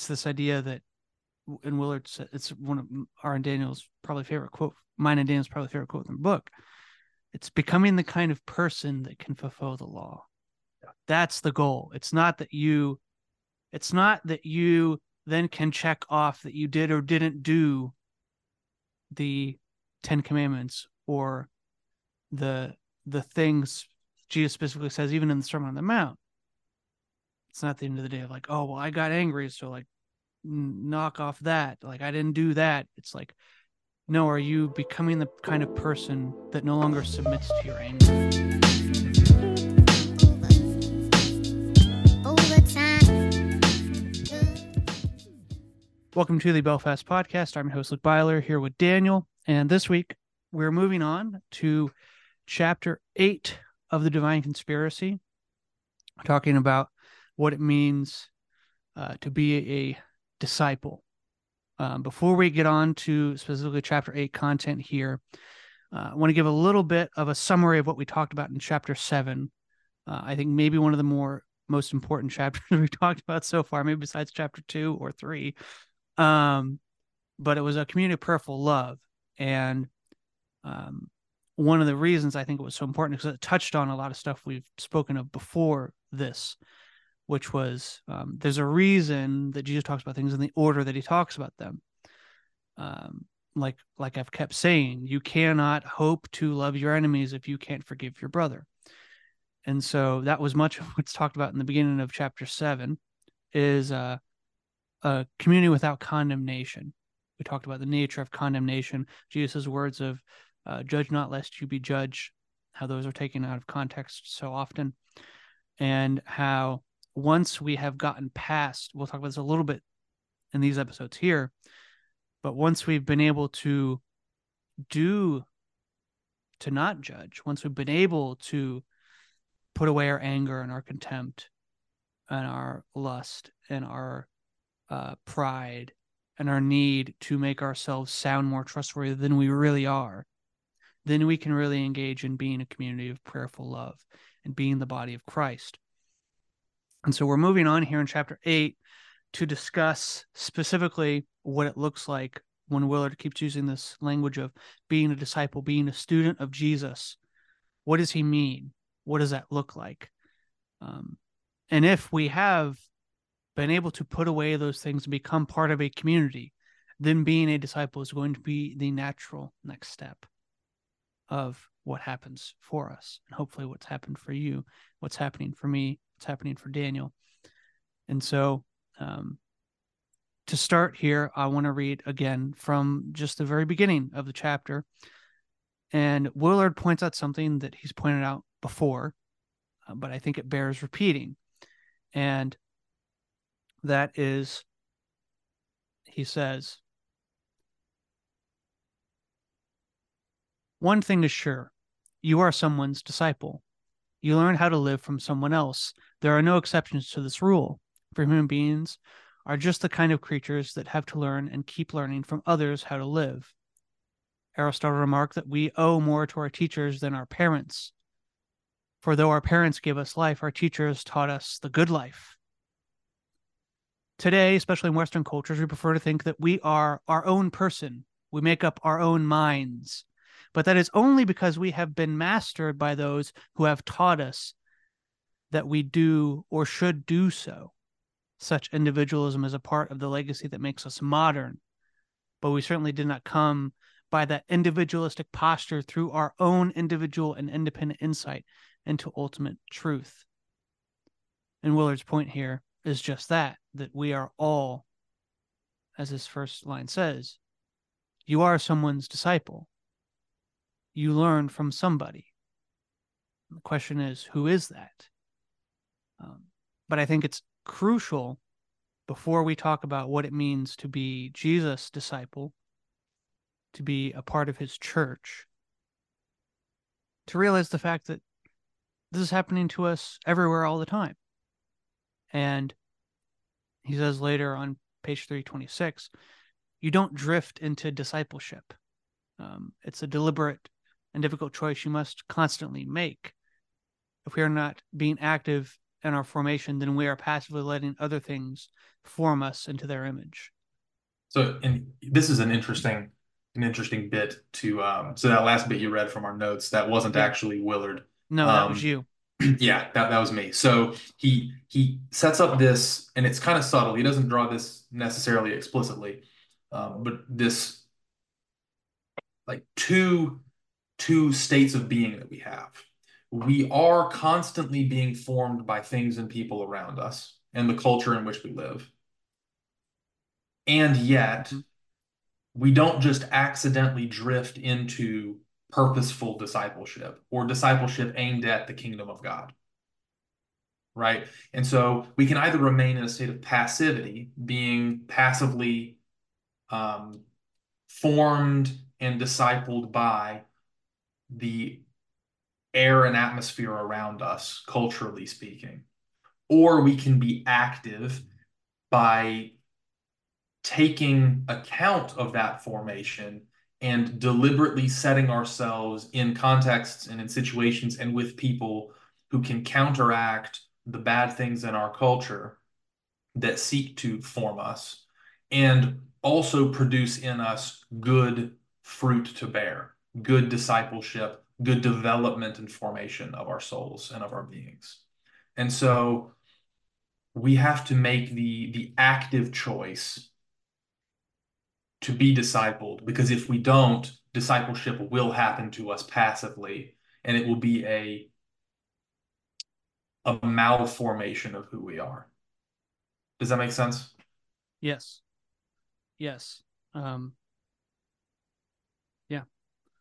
it's this idea that, and Willard said, it's one of our and Daniel's probably favorite quote, mine and Daniel's probably favorite quote in the book. It's becoming the kind of person that can fulfill the law. That's the goal. It's not that you then can check off that you did or didn't do the 10 Commandments or the things Jesus specifically says, even in the Sermon on the Mount. It's not the end of the day of like, oh, well, I got angry, so like knock off that. Like I didn't do that. It's like, no, are you becoming the kind of person that no longer submits to your anger? Welcome to the Belfast Podcast. I'm your host, Luke Byler, here with Daniel. And this week, we're moving on to Chapter 8 of the Divine Conspiracy, talking about what it means to be a disciple. Before we get on to specifically Chapter 8 content here, I want to give a little bit of a summary of what we talked about in Chapter 7. I think maybe one of the most important chapters we talked about so far, maybe besides Chapter 2 or 3. But it was a community of prayerful love. And one of the reasons I think it was so important is because it touched on a lot of stuff we've spoken of before this, which was there's a reason that Jesus talks about things in the order that he talks about them. Like I've kept saying, you cannot hope to love your enemies if you can't forgive your brother. And so that was much of what's talked about in the beginning of Chapter 7 is a community without condemnation. We talked about the nature of condemnation, Jesus' words of judge not lest you be judged, how those are taken out of context so often, and how once we have gotten past, we'll talk about this a little bit in these episodes here, but once we've been able to not judge, once we've been able to put away our anger and our contempt and our lust and our pride and our need to make ourselves sound more trustworthy than we really are, then we can really engage in being a community of prayerful love and being the body of Christ. And so we're moving on here in Chapter 8 to discuss specifically what it looks like when Willard keeps using this language of being a disciple, being a student of Jesus. What does he mean? What does that look like? And if we have been able to put away those things and become part of a community, then being a disciple is going to be the natural next step of what happens for us. And hopefully what's happened for you, what's happening for me, what's happening for Daniel. And so to start here, I want to read again from just the very beginning of the chapter. And Willard points out something that he's pointed out before, but I think it bears repeating. And that is, he says, one thing is sure, you are someone's disciple. You learn how to live from someone else. There are no exceptions to this rule, for human beings are just the kind of creatures that have to learn and keep learning from others how to live. Aristotle remarked that we owe more to our teachers than our parents. For though our parents gave us life, our teachers taught us the good life. Today, especially in Western cultures, we prefer to think that we are our own person. We make up our own minds. But that is only because we have been mastered by those who have taught us that we do or should do so. Such individualism is a part of the legacy that makes us modern. But we certainly did not come by that individualistic posture through our own individual and independent insight into ultimate truth. And Willard's point here is just that we are all, as his first line says, you are someone's disciple. You learn from somebody. The question is, who is that? But I think it's crucial, before we talk about what it means to be Jesus' disciple, to be a part of his church, to realize the fact that this is happening to us everywhere all the time. And he says later on page 326, you don't drift into discipleship. It's a deliberate and difficult choice you must constantly make. If we are not being active in our formation, then we are passively letting other things form us into their image. So, and this is an interesting bit to so that last bit you read from our notes, that wasn't Yeah. actually Willard. No, that was you. Yeah, that was me. So he sets up this, and it's kind of subtle. He doesn't draw this necessarily explicitly, but this like two states of being that we have. We are constantly being formed by things and people around us and the culture in which we live. And yet, Mhm. we don't just accidentally drift into purposeful discipleship or discipleship aimed at the kingdom of God, right? And so we can either remain in a state of passivity, being passively um, formed and discipled by the air and atmosphere around us, culturally speaking, or we can be active by taking account of that formation and deliberately setting ourselves in contexts and in situations and with people who can counteract the bad things in our culture that seek to form us and also produce in us good fruit to bear, good discipleship, good development and formation of our souls and of our beings. And so we have to make the active choice to be discipled, because if we don't, discipleship will happen to us passively, and it will be a malformation of who we are. Does that make sense? Yes. Yes. Um, yeah.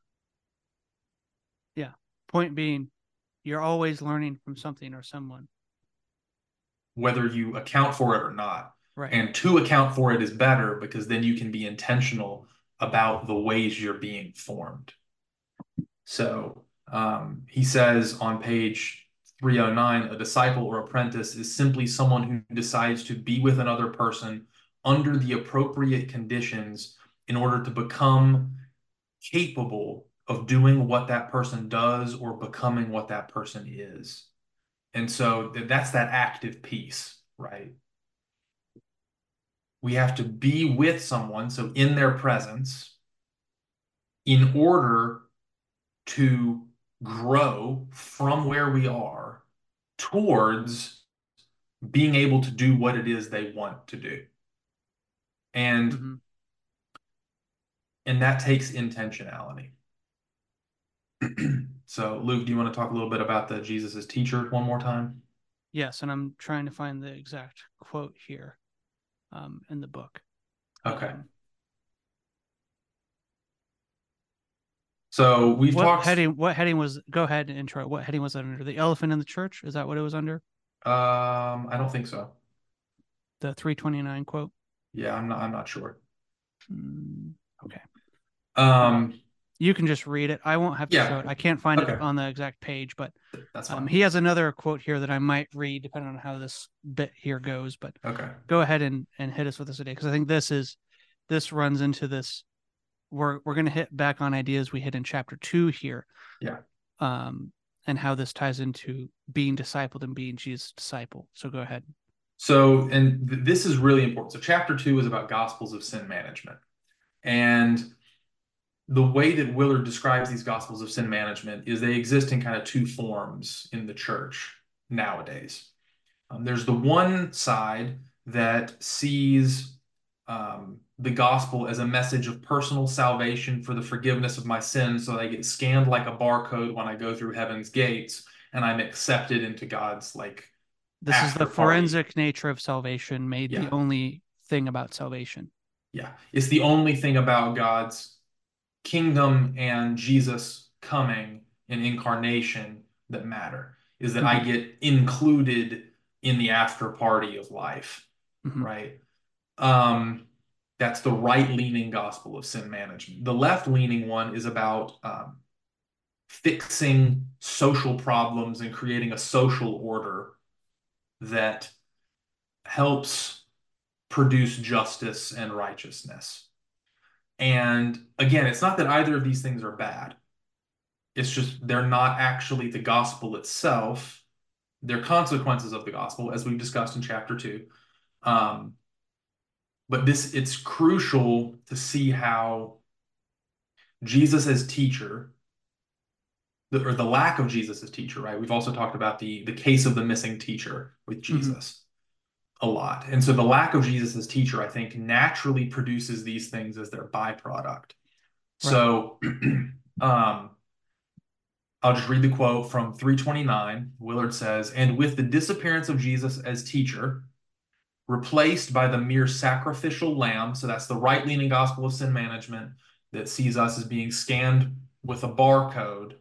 Yeah. Point being, you're always learning from something or someone. Whether you account for it or not. Right. And to account for it is better because then you can be intentional about the ways you're being formed. So he says on page 309, a disciple or apprentice is simply someone who decides to be with another person under the appropriate conditions in order to become capable of doing what that person does or becoming what that person is. And so that's that active piece, right? We have to be with someone, so in their presence, in order to grow from where we are towards being able to do what it is they want to do. And Mm-hmm. and that takes intentionality. So, Luke, do you want to talk a little bit about the Jesus' teacher one more time? Yes, and I'm trying to find the exact quote here in the book. Okay. Um, So we've what talked, heading? What heading was? Go ahead and intro. What heading was that under? The elephant in the church. Is that what it was under? I don't think so. The 329 quote. Yeah, I'm not sure. Mm, okay. Um, Um, you can just read it. I won't have to show yeah, it. I can't find it okay, on the exact page, but that's fine. he has another quote here that I might read depending on how this bit here goes. But Okay. go ahead and hit us with this today because I think this runs into this. We're going to hit back on ideas we hit in chapter 2 here, Yeah. um, and how this ties into being discipled and being Jesus' disciple. So go ahead. So, and this is really important. So, chapter 2 is about gospels of sin management. And the way that Willard describes these gospels of sin management is they exist in kind of two forms in the church nowadays. There's the one side that sees the gospel as a message of personal salvation for the forgiveness of my sins, so I get scanned like a barcode when I go through heaven's gates, and I'm accepted into God's like This is the after party. forensic nature of salvation made the Yeah, only thing about salvation. yeah. It's the only thing about God's kingdom and Jesus coming and incarnation that matter, is that I Mm-hmm. get included in the after party of life, Mm-hmm. right? Um, that's the right-leaning gospel of sin management. The left-leaning one is about fixing social problems and creating a social order that helps produce justice and righteousness. And again, it's not that either of these things are bad. It's just they're not actually the gospel itself. They're consequences of the gospel, as we've discussed in chapter 2. Um, but it's crucial to see how Jesus as teacher, or the lack of Jesus as teacher, right? We've also talked about the case of the missing teacher with Hmm. Jesus a lot. And so the lack of Jesus as teacher, I think, naturally produces these things as their byproduct. Right. So um, I'll just read the quote from 329. Willard says, "And with the disappearance of Jesus as teacher, replaced by the mere sacrificial lamb," so that's the right-leaning gospel of sin management that sees us as being scanned with a barcode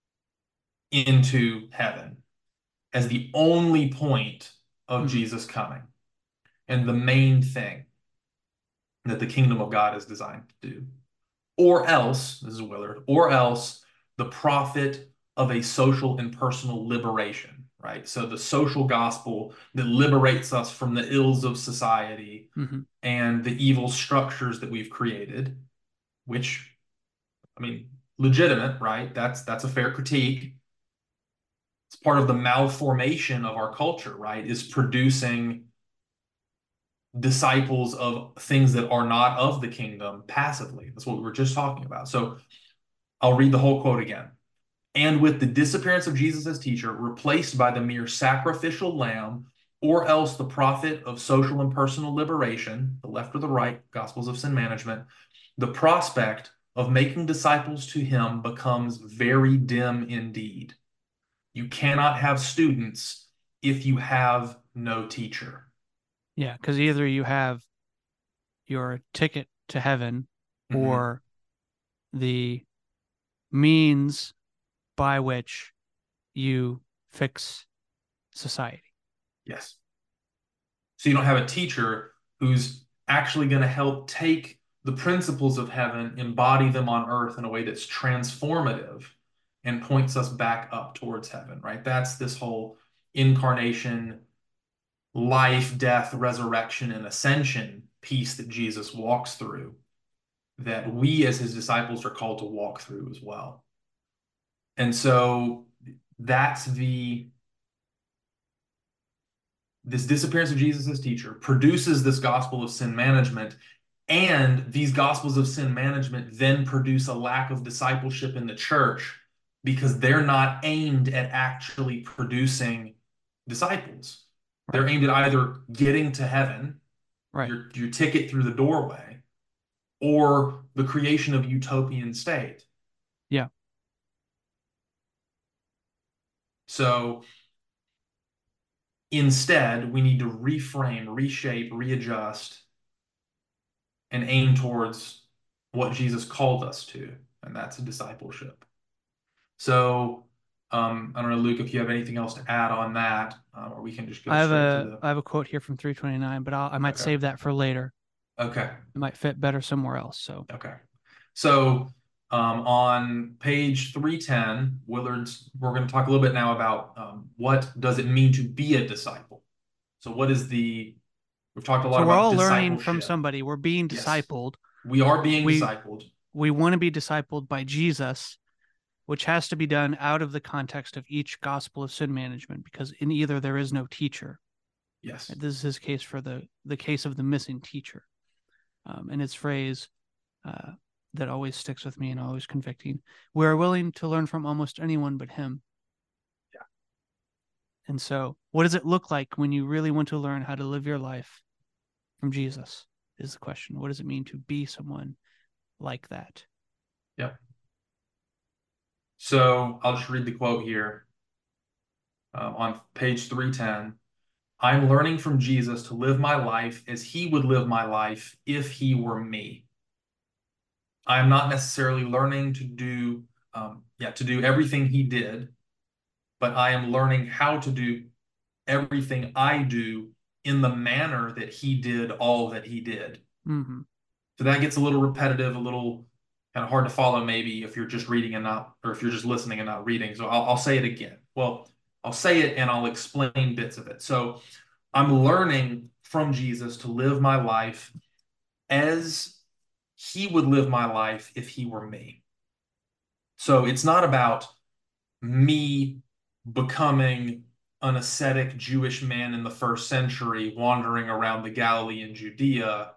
into heaven as the only point of Hmm. Jesus coming and the main thing that the kingdom of God is designed to do. Or else, this is Willard, or else the profit of a social and personal liberation, right? So the social gospel that liberates us from the ills of society Hmm. and the evil structures that we've created, which, I mean, legitimate, right? That's a fair critique. It's part of the malformation of our culture, right? Is producing disciples of things that are not of the kingdom passively. That's what we were just talking about. So I'll read the whole quote again. "And with the disappearance of Jesus as teacher, replaced by the mere sacrificial lamb, or else the prophet of social and personal liberation, the left or the right, Gospels of Sin Management, the prospect of making disciples to him becomes very dim indeed. You cannot have students if you have no teacher." Yeah, because either you have your ticket to heaven Mhm. or the means by which you fix society. Yes. So you don't have a teacher who's actually going to help take the principles of heaven, embody them on earth in a way that's transformative and points us back up towards heaven, right? That's this whole incarnation, life, death, resurrection, and ascension piece that Jesus walks through, that we as his disciples are called to walk through as well. And so that's this disappearance of Jesus as teacher produces this gospel of sin management. And these gospels of sin management then produce a lack of discipleship in the church because they're not aimed at actually producing disciples. Right. They're aimed at either getting to heaven, Right. your ticket through the doorway, or the creation of utopian state. Yeah. So instead, we need to reframe, reshape, readjust, and aim towards what Jesus called us to, and that's a discipleship. So, I don't know, Luke, if you have anything else to add on that, or we can just go straight to the. I have a quote here from 329, but I might Okay. save that for later. Okay. It might fit better somewhere else. So, Okay. So, on page 310, we're going to talk a little bit now about what does it mean to be a disciple. So, we've talked a lot so we're about all learning from discipleship. somebody. We're being Yes, discipled. we are being We discipled. we want to be discipled by Jesus, which has to be done out of the context of each gospel of sin management, because in either there is no teacher. Yes. This is his case for the case of the missing teacher, and its phrase uh, that always sticks with me and always convicting. We are willing to learn from almost anyone but him. Yeah. And so, what does it look like when you really want to learn how to live your life from Jesus? Is the question. What does it mean to be someone like that? Yep. So I'll just read the quote here on page 310. "I'm learning from Jesus to live my life as he would live my life if he were me. I am not necessarily learning to do everything he did, but I am learning how to do everything I do in the manner that he did all that he did." Mm-hmm. So that gets a little repetitive, a little kind of hard to follow, maybe if you're just reading and not, or if you're just listening and not reading. So I'll say it again. Well, I'll say it and I'll explain bits of it. So I'm learning from Jesus to live my life as he would live my life if he were me. So it's not about me becoming an ascetic Jewish man in the first century wandering around the Galilee and Judea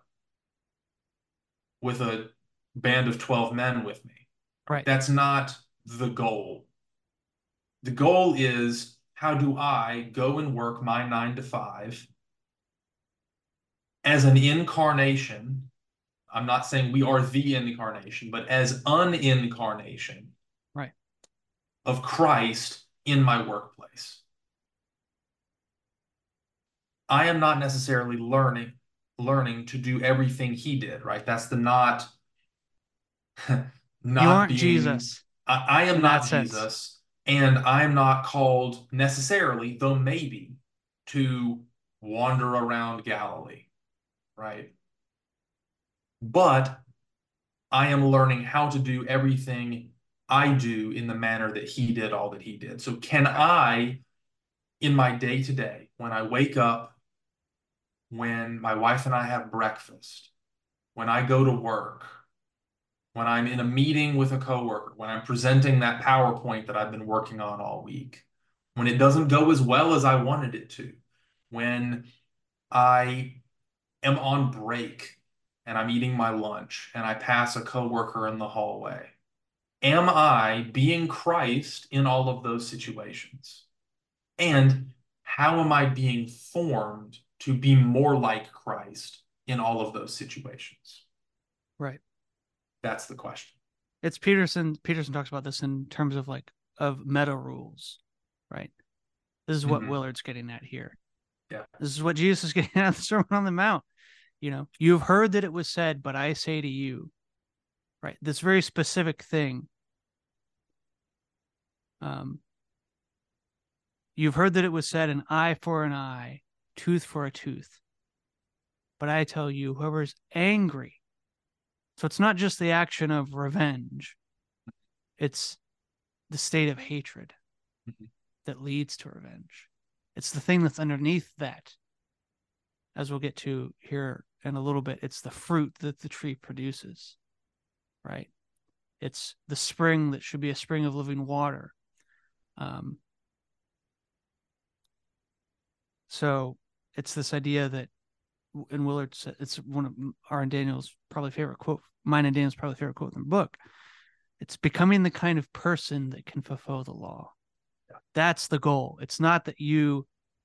with a band of 12 men with me. Right? Right. That's not the goal. The goal is, how do I go and work my 9 to 5 as an incarnation? I'm not saying we are the incarnation, but as an incarnation Right. of Christ in my workplace. I am not necessarily learning to do everything he did, right? That's the not You not aren't being Jesus I am in that not sense. Jesus, and I am not called necessarily, though maybe, to wander around Galilee, right? But I am learning how to do everything I do in the manner that he did all that he did. So can I, in my day to day, when I wake up, when my wife and I have breakfast, when I go to work, when I'm in a meeting with a coworker, when I'm presenting that PowerPoint that I've been working on all week, when it doesn't go as well as I wanted it to, when I am on break and I'm eating my lunch and I pass a coworker in the hallway, am I being Christ in all of those situations? And how am I being formed to be more like Christ in all of those situations? Right. That's the question. It's Peterson. Peterson talks about this in terms of like of meta rules, right? This is what Mhm. Willard's getting at here. Yeah. This is what Jesus is getting at the Sermon on the Mount. You've heard that it was said, but I say to you, right? This very specific thing. Um, you've heard that it was said, an eye for an eye, tooth for a tooth. But I tell you, whoever's angry, so it's not just the action of revenge, it's the state of hatred Mhm. that leads to revenge. It's the thing that's underneath that. As we'll get to here in a little bit, it's the fruit that the tree produces, right? It's the spring that should be a spring of living water. Um, so it's this idea that, and Willard said, it's one of our and Daniel's probably favorite quote, mine and Daniel's probably favorite quote in the book. It's becoming the kind of person that can fulfill the law. Yeah. That's the goal. It's not that you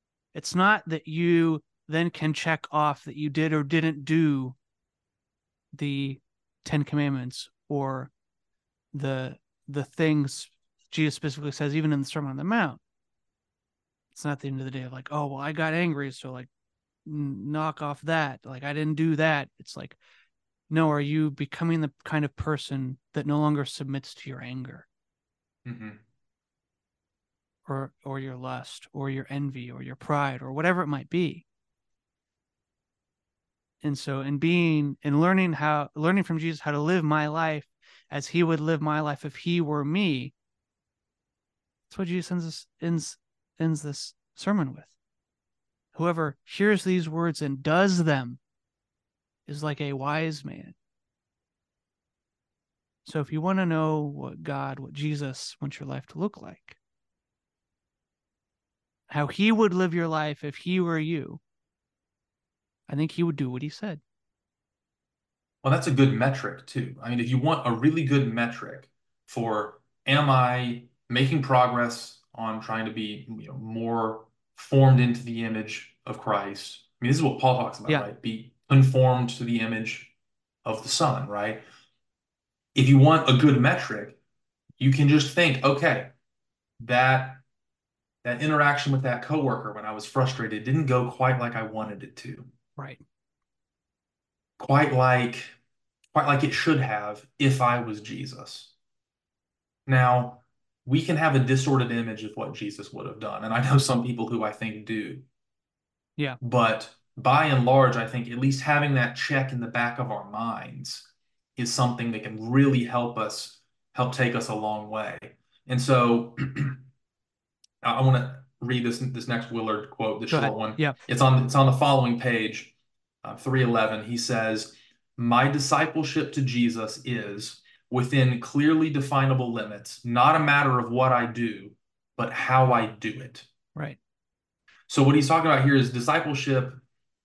then can check off that you did or didn't do the 10 Commandments or the things Jesus specifically says, even in the Sermon on the Mount. It's not the end of the day of like, oh, well, I got angry, so like knock off that. Like I didn't do that. It's like, no, are you becoming the kind of person that no longer submits to your anger Mhm. or your lust or your envy or your pride or whatever it might be? And so learning from Jesus how to live my life as he would live my life if he were me, that's what Jesus ends this sermon with. Whoever hears these words and does them is like a wise man. So if you want to know what Jesus wants your life to look like, how he would live your life if he were you, I think he would do what he said. Well, that's a good metric too. I mean, if you want a really good metric for, am I making progress on trying to be, more formed into the image of Christ? I mean, this is what Paul talks about, Yeah, right? Be conformed to the image of the Son, right? If you want a good metric, you can just think, okay, that that interaction with that coworker when I was frustrated didn't go quite like I wanted it to. right. Quite like quite like it should have if I was Jesus. Now, we can have a distorted image of what Jesus would have done, and I know some people who I think do. Yeah, But by and large, I think at least having that check in the back of our minds is something that can really help take us a long way. And so I want to read this next Willard quote, the go ahead. short one. Yeah, It's on the following page, 311. He says, "My discipleship to Jesus is within clearly definable limits, not a matter of what I do, but how I do it." right. So what he's talking about here is discipleship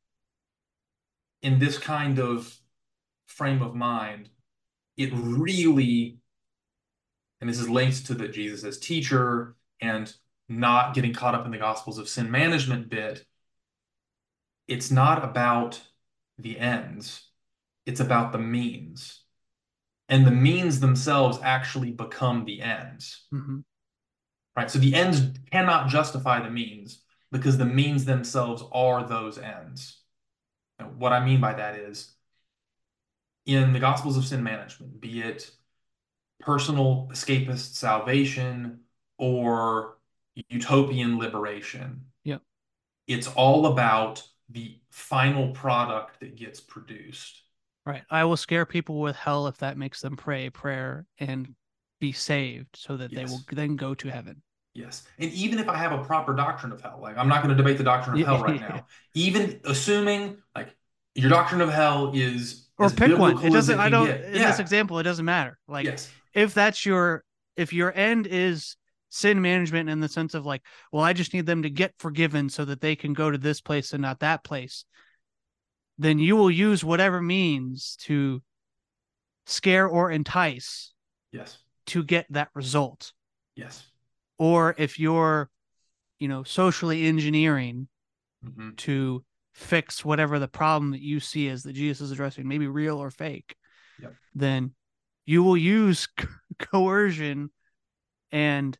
in this kind of frame of mind. It really, and this is linked to the Jesus as teacher and not getting caught up in the Gospels of sin management bit. It's not about the ends, it's about the means. And the means themselves actually become the ends, Mm-hmm. right? So the ends cannot justify the means because the means themselves are those ends. Now, what I mean by that is in the Gospels of sin management, be it personal escapist salvation or utopian liberation, Yep. it's all about the final product that gets produced. Right. I will scare people with hell if that makes them pray a prayer and be saved so that they will Yes. then go to heaven. Yes. And even if I have a proper doctrine of hell, like I'm not going to debate the doctrine of hell right Yeah. now, even assuming like your doctrine of hell is Or as pick one. It biblical as doesn't, it I can don't, get. in this Yeah. example, it doesn't matter. Like, Yes. if that's if your end is sin management in the sense of like, well, I just need them to get forgiven so that they can go to this place and not that place, then you will use whatever means to scare or entice Yes. to get that result. Yes. Or if you're, socially engineering Hmm. to fix whatever the problem that you see as that Jesus is addressing, maybe real or fake, Yep. then you will use coercion and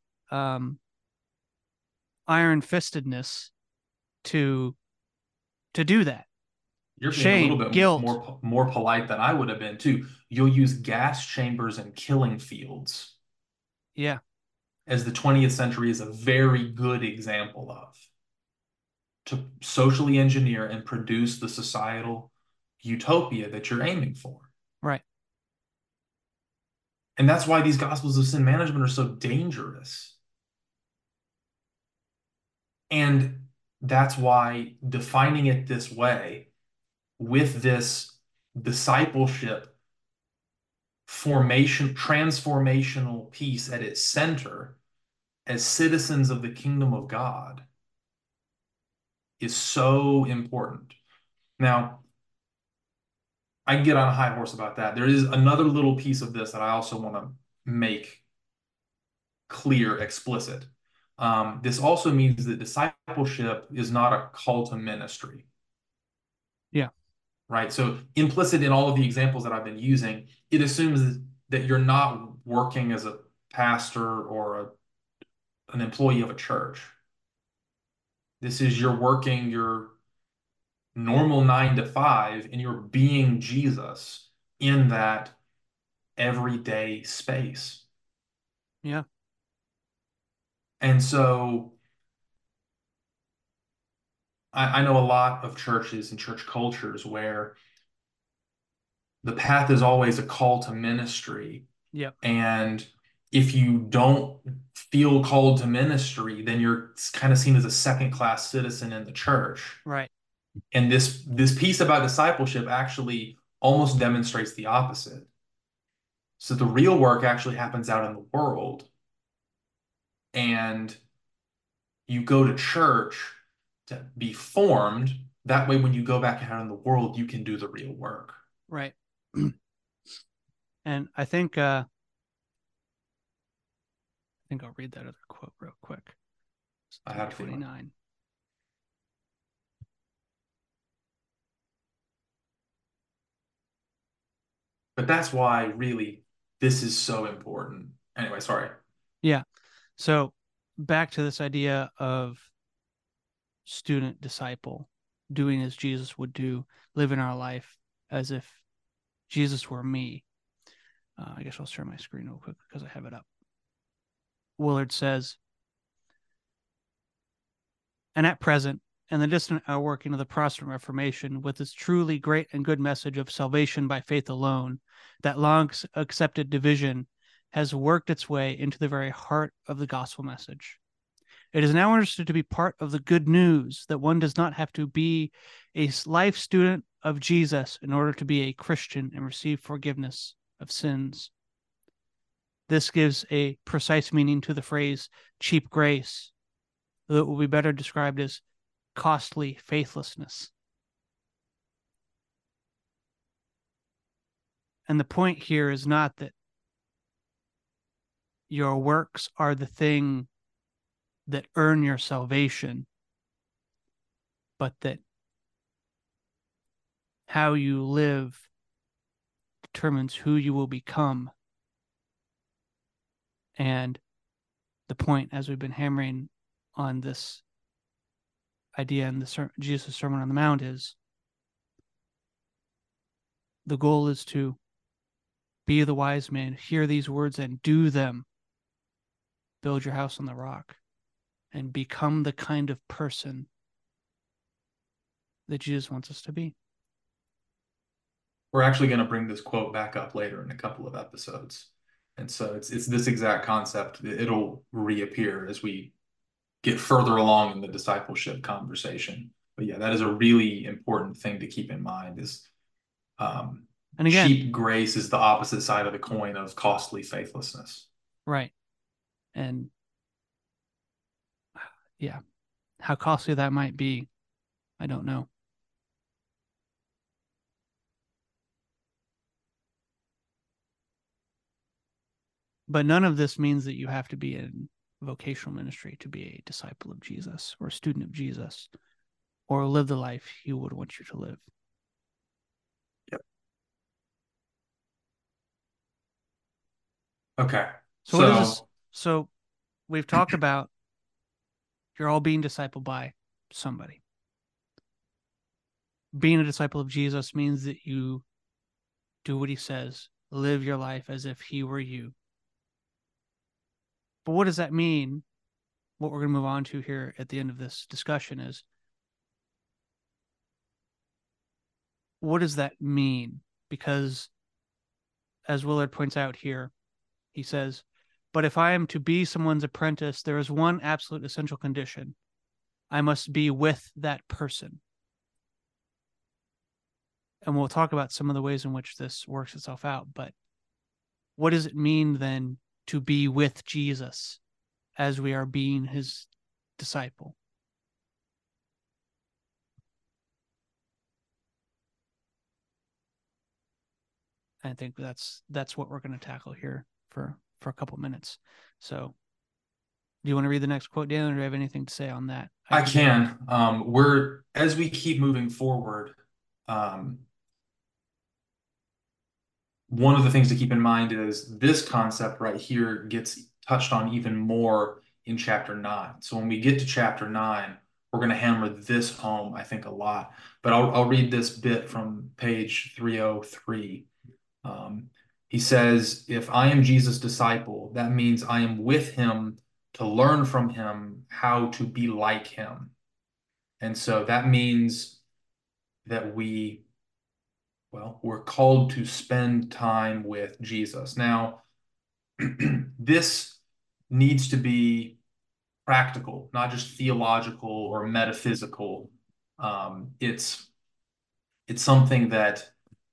iron fistedness to do that. You're being a little Shame, bit guilt. more polite than I would have been too. You'll use gas chambers and killing fields, Yeah, as the 20th century is a very good example of, to socially engineer and produce the societal utopia that you're aiming for. right. And that's why these gospels of sin management are so dangerous. And that's why defining it this way, with this discipleship formation, transformational piece at its center, as citizens of the kingdom of God, is so important. Now, I can get on a high horse about that. There is another little piece of this that I also want to make clear, explicit. This also means that discipleship is not a call to ministry, Yeah, right? So implicit in all of the examples that I've been using, it assumes that you're not working as a pastor or an employee of a church. This is you're working your normal 9 to 5 and you're being Jesus in that everyday space. yeah, And so I know a lot of churches and church cultures where the path is always a call to ministry. yeah, And if you don't feel called to ministry, then you're kind of seen as a second class citizen in the church. right. And this piece about discipleship actually almost demonstrates the opposite. So the real work actually happens out in the world. And you go to church to be formed. That way, when you go back out in the world, you can do the real work. Right. And I think I'll read that other quote real quick. I had a feeling. 29. But that's why really this is so important. Anyway, sorry. Yeah. So back to this idea of student disciple, doing as Jesus would do, living our life as if Jesus were me. I guess I'll share my screen real quick because I have it up. Willard says, and at present, in the distant outworking of the Protestant Reformation, with its truly great and good message of salvation by faith alone, that long accepted division has worked its way into the very heart of the gospel message. It is now understood to be part of the good news that one does not have to be a life student of Jesus in order to be a Christian and receive forgiveness of sins. This gives a precise meaning to the phrase cheap grace, though it will be better described as costly faithlessness. And the point here is not that your works are the thing that earn your salvation, but that how you live determines who you will become. And the point, as we've been hammering on this idea in the Jesus' Sermon on the Mount, is the goal is to be the wise man, hear these words and do them. Build your house on the rock and become the kind of person that Jesus wants us to be. We're actually going to bring this quote back up later in a couple of episodes. And so it's this exact concept. It'll reappear as we get further along in the discipleship conversation. But yeah, that is a really important thing to keep in mind is and again, cheap grace is the opposite side of the coin of costly faithlessness. Right. And yeah, how costly that might be, I don't know. But none of this means that you have to be in vocational ministry to be a disciple of Jesus or a student of Jesus or live the life he would want you to live. Yep. Okay. So what is this? So we've talked about you're all being discipled by somebody. Being a disciple of Jesus means that you do what he says, live your life as if he were you. But what does that mean? What we're going to move on to here at the end of this discussion is, what does that mean? Because as Willard points out here, he says, but if I am to be someone's apprentice, there is one absolute essential condition. I must be with that person. And we'll talk about some of the ways in which this works itself out. But what does it mean then to be with Jesus as we are being his disciple? I think that's what we're going to tackle here for a couple minutes. So do you want to read the next quote, Dan, or do you have anything to say on that idea? I can. As we keep moving forward, one of the things to keep in mind is this concept right here gets touched on even more in chapter 9. So when we get to chapter 9, we're going to hammer this home, I think, a lot. But I'll read this bit from page 303. He says, if I am Jesus' disciple, that means I am with him to learn from him how to be like him. And so that means that we're called to spend time with Jesus. Now, this needs to be practical, not just theological or metaphysical. It's something that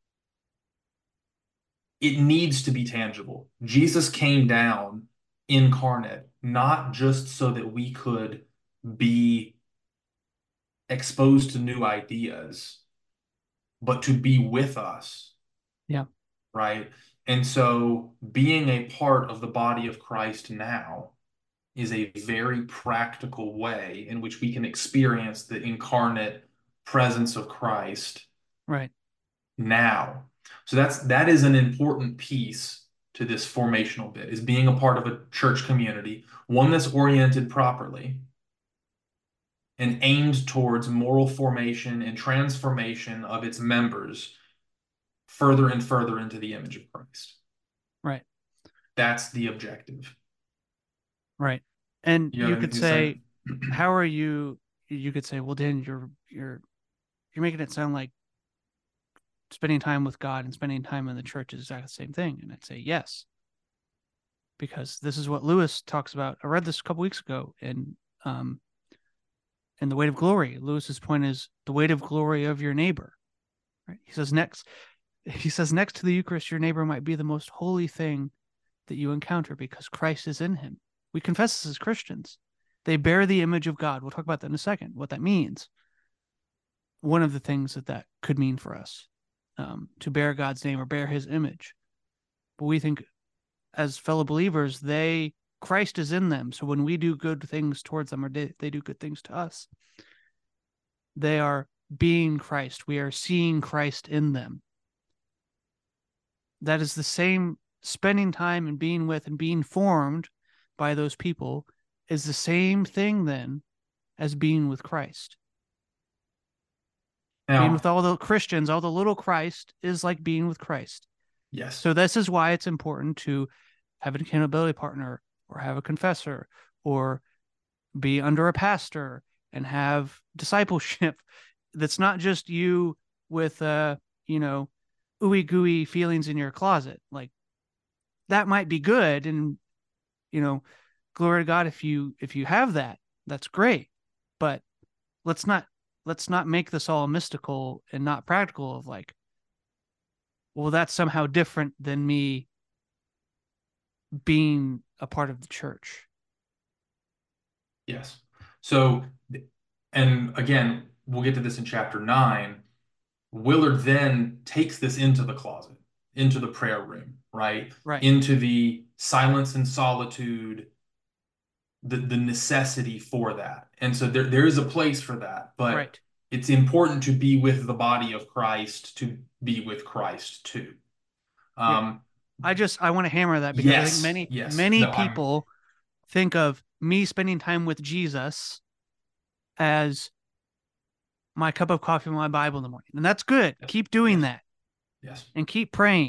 it needs to be tangible. Jesus came down incarnate, not just so that we could be exposed to new ideas, but to be with us. Yeah. Right. And so being a part of the body of Christ now is a very practical way in which we can experience the incarnate presence of Christ right now. So that is an important piece to this formational bit, is being a part of a church community, one that's oriented properly and aimed towards moral formation and transformation of its members further and further into the image of Christ. Right. That's the objective. Right. And you could say, how are you? You could say, well, Dan, you're making it sound like spending time with God and spending time in the church is exactly the same thing. And I'd say yes, because this is what Lewis talks about. I read this a couple weeks ago in The Weight of Glory. Lewis's point is the weight of glory of your neighbor. Right. He says next to the Eucharist, your neighbor might be the most holy thing that you encounter because Christ is in him. We confess this as Christians. They bear the image of God. We'll talk about that in a second, what that means. One of the things that could mean for us, to bear God's name or bear his image. But we think as fellow believers, Christ is in them. So when we do good things towards them or they do good things to us, they are being Christ. We are seeing Christ in them. That is the same. Spending time and being with and being formed by those people is the same thing then as being with Christ. Being Now, with all the Christians, all the little Christ is like being with Christ. yes. So this is why it's important to have an accountability partner or have a confessor or be under a pastor and have discipleship that's not just you with ooey gooey feelings in your closet. Like, that might be good, and glory to God if you have that, that's great. But let's not make this all mystical and not practical of like, well, that's somehow different than me being a part of the church. Yes. So, and again, we'll get to this in chapter 9. Willard then takes this into the closet, into the prayer room, right? Right. Into the silence and solitude, the necessity for that. And so there is a place for that, but Right. it's important to be with the body of Christ, to be with Christ too. Yeah. Um, I want to hammer that because I think yes, many yes. many No, I'm people think of me spending time with Jesus as my cup of coffee and my Bible in the morning. And that's good. yes, Keep doing yes, that yes, and keep praying.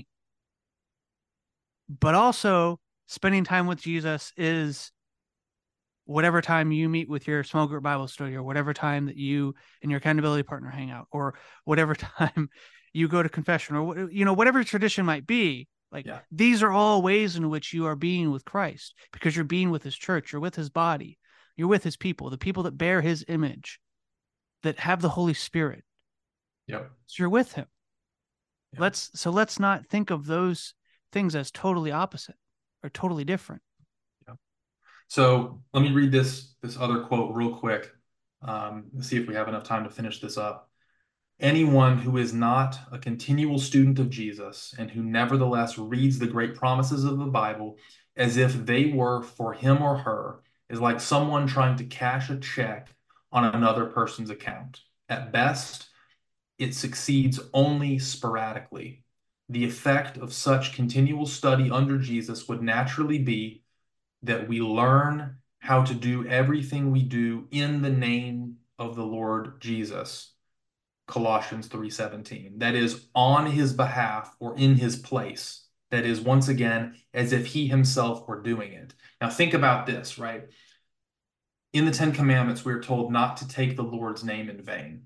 But also, spending time with Jesus is whatever time you meet with your small group Bible study, or whatever time that you and your accountability partner hang out, or whatever time you go to confession, or whatever tradition might be. Like, yeah, these are all ways in which you are being with Christ, because you're being with his church, you're with his body, you're with his people, the people that bear his image, that have the Holy Spirit. yep, So you're with him. yeah. Let's not think of those things as totally opposite or totally different. Yeah. So let me read this other quote real quick. Let's see if we have enough time to finish this up. Anyone who is not a continual student of Jesus and who nevertheless reads the great promises of the Bible as if they were for him or her is like someone trying to cash a check on another person's account. At best, it succeeds only sporadically. The effect of such continual study under Jesus would naturally be that we learn how to do everything we do in the name of the Lord Jesus. Colossians 3:17. That is on his behalf or in his place. That is once again as if he himself were doing it. Now think about this, right? In the Ten Commandments, we are told not to take the Lord's name in vain.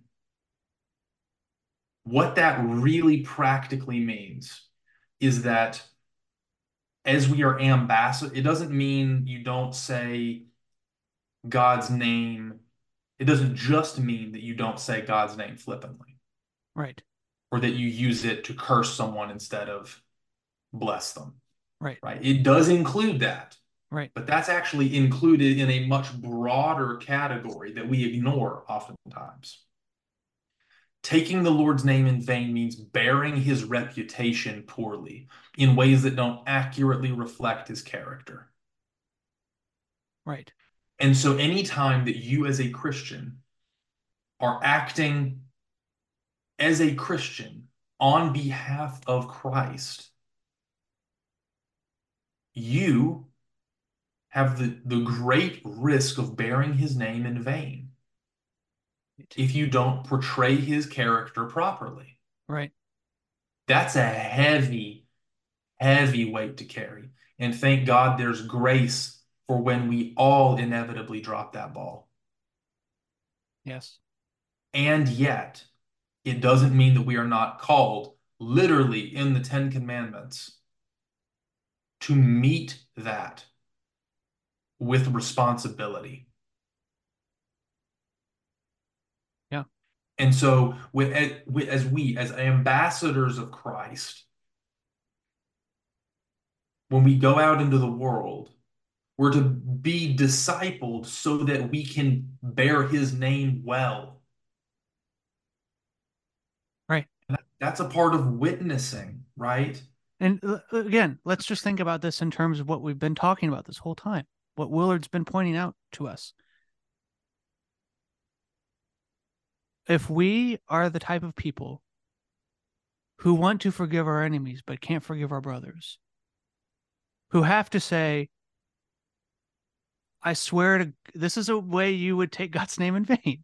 What that really practically means is that as we are ambassadors, it doesn't mean you don't say God's name. It doesn't just mean that you don't say God's name flippantly Right. or that you use it to curse someone instead of bless them, Right. right? It does include that, Right. but that's actually included in a much broader category that we ignore oftentimes. Taking the Lord's name in vain means bearing his reputation poorly in ways that don't accurately reflect his character. Right. And so, anytime that you as a Christian are acting as a Christian on behalf of Christ, you have the great risk of bearing his name in vain if you don't portray his character properly. Right. That's a heavy, heavy weight to carry. And thank God there's grace for when we all inevitably drop that ball. Yes. And yet, it doesn't mean that we are not called, literally in the Ten Commandments, to meet that with responsibility. Yeah. And so, as ambassadors of Christ, when we go out into the world, We're to be discipled so that we can bear his name well. Right. That's a part of witnessing, right? And again, let's just think about this in terms of what we've been talking about this whole time, what Willard's been pointing out to us. If we are the type of people who want to forgive our enemies but can't forgive our brothers, who have to say, I swear to, this is a way you would take God's name in vain.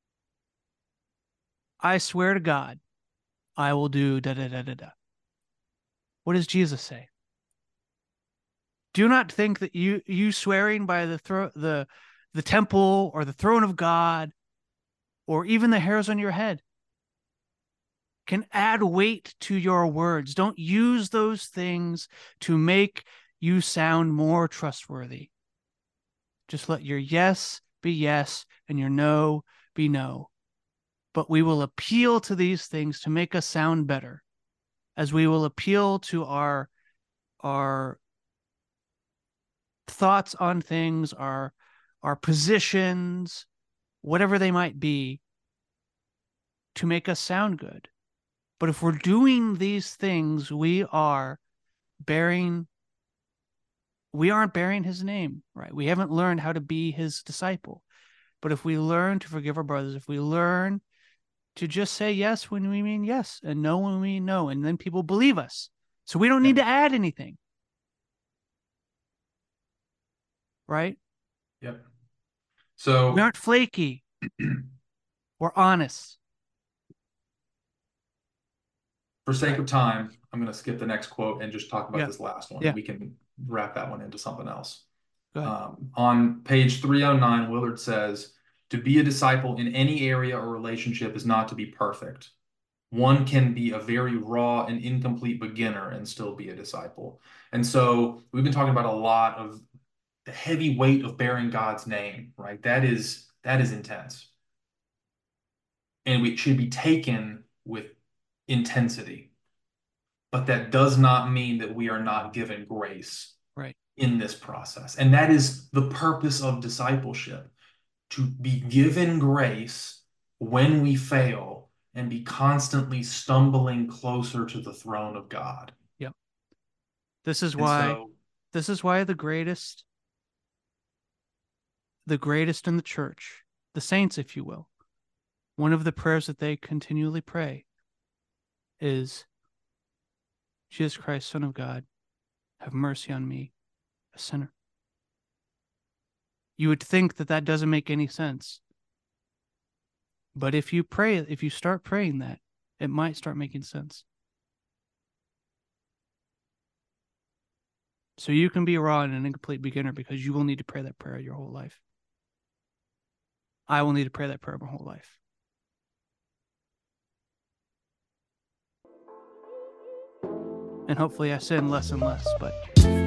I swear to God, I will do da da da da da. What does Jesus say? Do not think that you swearing by the temple or the throne of God or even the hairs on your head can add weight to your words. Don't use those things to make you sound more trustworthy. Just let your yes be yes and your no be no. But we will appeal to these things to make us sound better, as we will appeal to our thoughts on things, our positions, whatever they might be, to make us sound good. But if we're doing these things, we aren't bearing his name, right? We haven't learned how to be his disciple. But if we learn to forgive our brothers, if we learn to just say yes when we mean yes and no when we mean no, and then people believe us. So we don't need to add anything. Right? Yep. So we aren't flaky. We're honest. for sake of time, I'm going to skip the next quote and just talk about this last one. Yeah. We can wrap that one into something else. Go ahead. On page 309, Willard says, to be a disciple in any area or relationship is not to be perfect. One can be a very raw and incomplete beginner and still be a disciple. And so we've been talking about a lot of the heavy weight of bearing God's name, right? That is intense. And it should be taken with intensity. But that does not mean that we are not given grace Right. in this process. And that is the purpose of discipleship, to be given grace when we fail and be constantly stumbling closer to the throne of God. Yep. This is why the greatest in the church, the saints, if you will, one of the prayers that they continually pray is, Jesus Christ, Son of God, have mercy on me, a sinner. You would think that that doesn't make any sense. But if you start praying that, it might start making sense. So you can be raw and an incomplete beginner because you will need to pray that prayer your whole life. I will need to pray that prayer my whole life. And hopefully I sin less and less, but